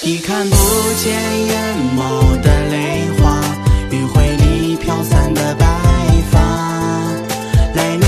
你看不见眼眸的泪花，余晖里飘散的白发，来年